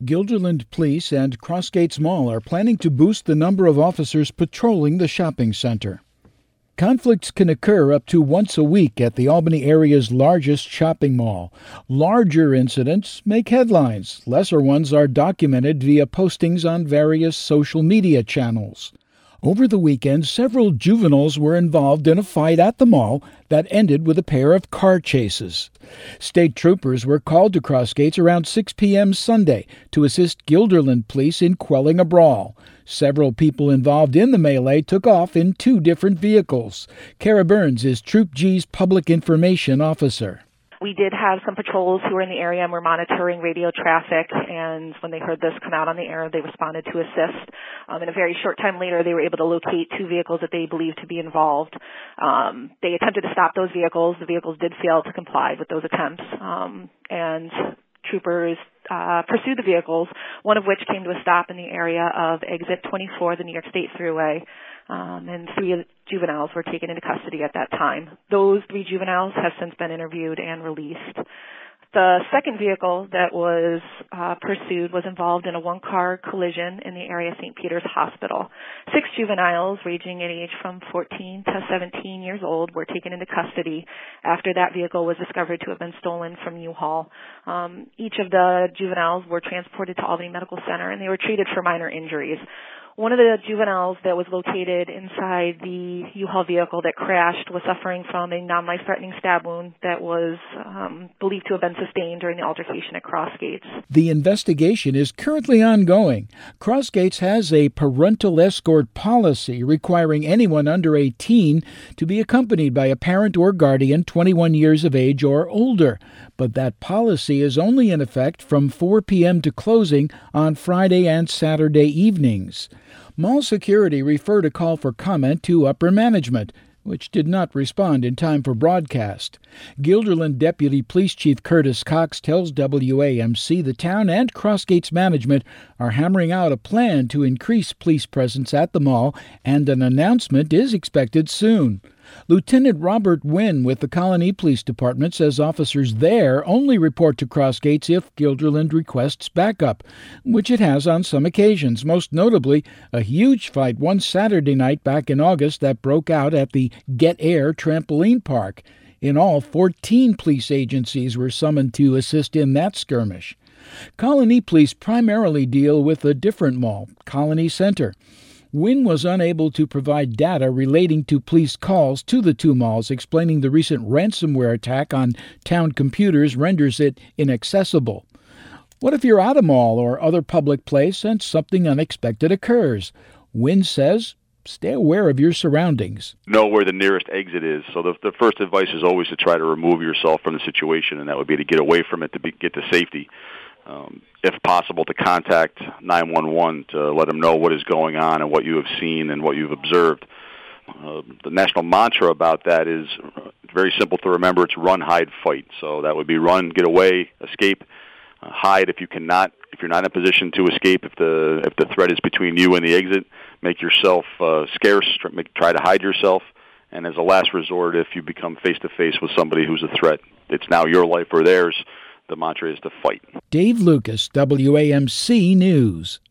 Guilderland Police and Crossgates Mall are planning to boost the number of officers patrolling the shopping center. Conflicts can occur up to once a week at the Albany area's largest shopping mall. Larger incidents make headlines. Lesser ones are documented via postings on various social media channels. Over the weekend, several juveniles were involved in a fight at the mall that ended with a pair of car chases. State troopers were called to Crossgates around 6 p.m. Sunday to assist Guilderland Police in quelling a brawl. Several people involved in the melee took off in two different vehicles. Kara Burns is Troop G's public information officer. We did have some patrols who were in the area and were monitoring radio traffic, and when they heard this come out on the air, they responded to assist. In a very short time later, they were able to locate two vehicles that they believed to be involved. They attempted to stop those vehicles. The vehicles did fail to comply with those attempts, and troopers pursued the vehicles, one of which came to a stop in the area of Exit 24, the New York State Thruway, and three juveniles were taken into custody at that time. Those three juveniles have since been interviewed and released. The second vehicle that was pursued was involved in a one-car collision in the area of St. Peter's Hospital. 6 juveniles ranging in age from 14 to 17 years old were taken into custody after that vehicle was discovered to have been stolen from U-Haul. Each of the juveniles were transported to Albany Medical Center, and they were treated for minor injuries. One of the juveniles that was located inside the U-Haul vehicle that crashed was suffering from a non-life-threatening stab wound that was believed to have been sustained during the altercation at Crossgates. The investigation is currently ongoing. Crossgates has a parental escort policy requiring anyone under 18 to be accompanied by a parent or guardian 21 years of age or older. But that policy is only in effect from 4 p.m. to closing on Friday and Saturday evenings. Mall security referred a call for comment to upper management, which did not respond in time for broadcast. Guilderland Deputy Police Chief Curtis Cox tells WAMC the town and Crossgates management are hammering out a plan to increase police presence at the mall, and an announcement is expected soon. Lieutenant Robert Wynn with the Colony Police Department says officers there only report to Crossgates if Guilderland requests backup, which it has on some occasions, most notably a huge fight one Saturday night back in August that broke out at the Get Air trampoline park. In all, 14 police agencies were summoned to assist in that skirmish. Colony Police primarily deal with a different mall, Colony Center. Wynn was unable to provide data relating to police calls to the two malls, explaining the recent ransomware attack on town computers renders it inaccessible. What if you're at a mall or other public place and something unexpected occurs? Wynn says, stay aware of your surroundings. Know where the nearest exit is. So the first advice is always to try to remove yourself from the situation, and that would be to get away from it to get to safety. If possible, to contact 911 to let them know what is going on and what you have seen and what you've observed. The national mantra about that is very simple to remember. It's run, hide, fight. So that would be run, get away, escape, hide if you cannot. If you're not in a position to escape, if the threat is between you and the exit, make yourself scarce. Try to hide yourself. And as a last resort, if you become face-to-face with somebody who's a threat, it's now your life or theirs. The mantra is to fight. Dave Lucas, WAMC News.